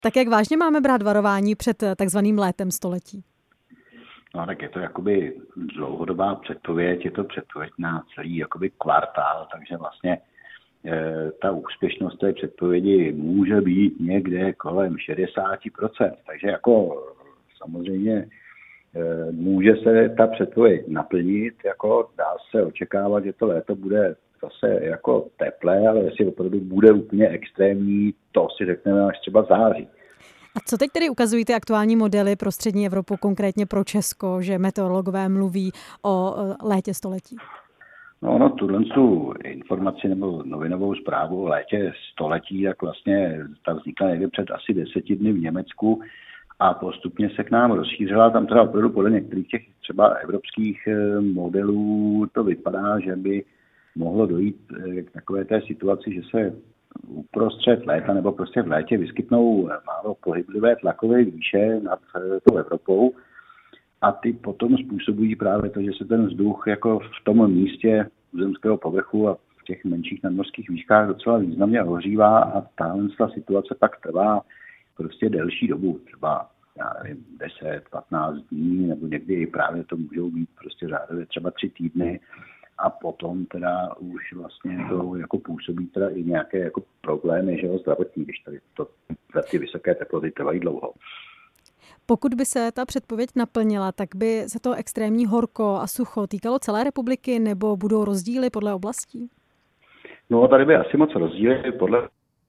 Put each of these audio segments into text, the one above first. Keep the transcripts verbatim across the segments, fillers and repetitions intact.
Tak jak vážně máme brát varování před takzvaným létem století? No tak je to jakoby dlouhodobá předpověď, je to předpověď na celý jakoby kvartál, takže vlastně e, ta úspěšnost té předpovědi může být někde kolem šedesát procent. Takže jako samozřejmě e, může se ta předpověď naplnit, jako dá se očekávat, že to léto bude zase jako teplé, ale jestli opravdu bude úplně extrémní, to si řekneme až třeba září. A co teď tedy ukazují ty aktuální modely pro střední Evropu, konkrétně pro Česko, že meteorologové mluví o létě století? No, no tuhle tu informaci nebo novinovou zprávu o létě století, tak vlastně ta vznikla někdy před asi deseti dny v Německu a postupně se k nám rozšířila. Tam teda opravdu podle některých těch třeba evropských modelů to vypadá, že by mohlo dojít k takové té situaci, že se uprostřed léta nebo prostě v létě vyskytnou málo pohyblivé tlakové výše nad tou Evropou a ty potom způsobují právě to, že se ten vzduch jako v tom místě zemského povrchu a v těch menších nadmořských výškách docela významně ohřívá a tahle situace pak trvá prostě delší dobu, třeba já nevím, deset, patnáct dní, nebo někdy i právě to můžou být prostě řádově třeba tři týdny. A potom teda už vlastně to jako působí teda i nějaké jako problémy, že jo, zdravotní, když tady to, ty vysoké teploty trvají dlouho. Pokud by se ta předpověď naplnila, tak by se to extrémní horko a sucho týkalo celé republiky, nebo budou rozdíly podle oblastí? No tady by asi moc rozdíly podle...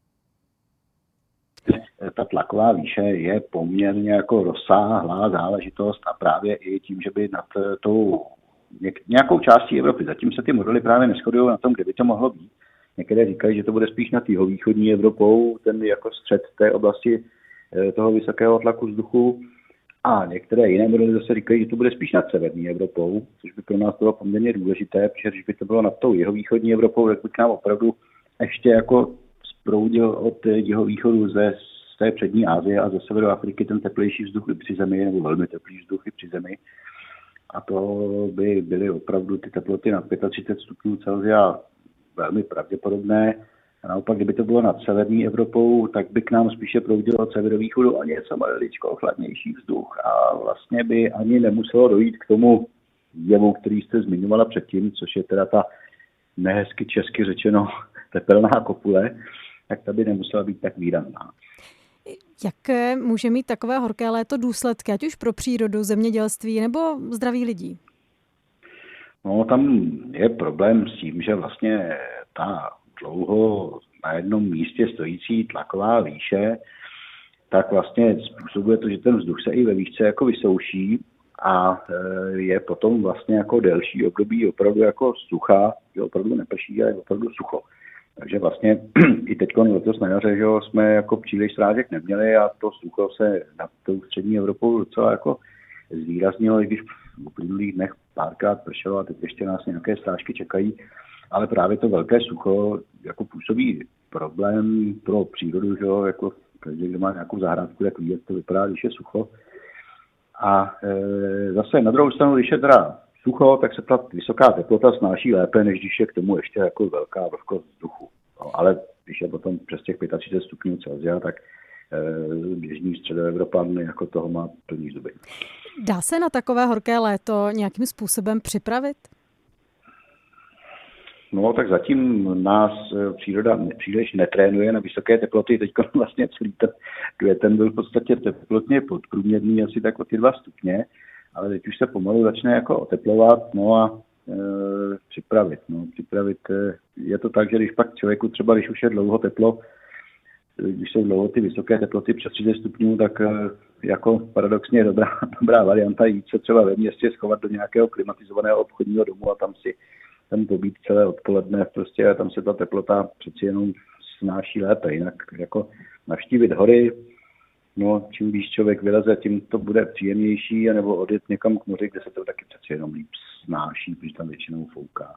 Ta tlaková výše je poměrně jako rozsáhlá záležitost a právě i tím, že by nad tou nějakou částí Evropy. Zatím se ty modely právě neshodují na tom, kde by to mohlo být. Některé říkají, že to bude spíš nad jihovýchodní Evropou, ten jako střed té oblasti toho vysokého tlaku vzduchu. A některé jiné modely zase říkají, že to bude spíš nad severní Evropou, což by pro nás bylo poměrně důležité, protože když by to bylo nad tou jihovýchodní Evropou, tak by k nám opravdu ještě jako sproudil od jihovýchodu ze z té přední Asie a ze severu Afriky ten teplejší vzduch i při zemi, nebo velmi teplý vzduch i při zemi. A to by byly opravdu ty teploty nad třicet pět stupňů Celsia velmi pravděpodobné. A naopak, kdyby to bylo nad severní Evropou, tak by k nám spíše proudilo od severovýchodu a něco maličko chladnější vzduch. A vlastně by ani nemuselo dojít k tomu jevu, který jste zmiňovala předtím, což je teda ta nehezky česky řečeno tepelná kopule, tak ta by nemusela být tak výrazná. Jaké může mít takové horké léto důsledky, ať už pro přírodu, zemědělství nebo zdraví lidí? No, tam je problém s tím, že vlastně ta dlouho na jednom místě stojící tlaková výše, tak vlastně způsobuje to, že ten vzduch se i ve výšce jako vysouší a je potom vlastně jako delší období opravdu jako sucha, že opravdu neprší, ale je opravdu sucho. Takže vlastně i teď letos na jaře, že jsme jako příliš srážek neměli a to sucho se nad tou střední Evropou docela jako zvýraznilo, i když v uplynulých dnech párkrát pršelo a teď ještě nás nějaké srážky čekají, ale právě to velké sucho jako působí problém pro přírodu, že jako každý, kdo má nějakou zahrádku, tak ví, jak to vypadá, když je sucho. A e, zase na druhou stranu, když je teda sucho, tak se ta vysoká teplota snáší lépe, než když je k tomu ještě jako velká vlhkost vzduchu. No, ale když je potom přes těch třicet pět stupňů Celsia, tak e, běžný středoevropan jako toho má plný zuby. Dá se na takové horké léto nějakým způsobem připravit? No, tak zatím nás příroda příliš netrénuje na vysoké teploty. Teď vlastně celý ten květen byl v podstatě teplotně podprůměrný, asi tak o ty dva stupně. Ale teď už se pomalu začne jako oteplovat, no a e, připravit. No, připravit e, je to tak, že když pak člověku třeba, když už je dlouho teplo, když jsou dlouho ty vysoké teploty přes třicet stupňů, tak e, jako paradoxně dobrá, dobrá varianta jít se třeba ve městě schovat do nějakého klimatizovaného obchodního domu a tam si tam pobít celé odpoledne, prostě a tam se ta teplota přeci jenom snáší lépe. Jinak jako navštívit hory, no, čím víc člověk vyleze, tím to bude příjemnější, anebo odjet někam k moři, kde se to taky přeci jenom líp snáší, protože tam většinou fouká.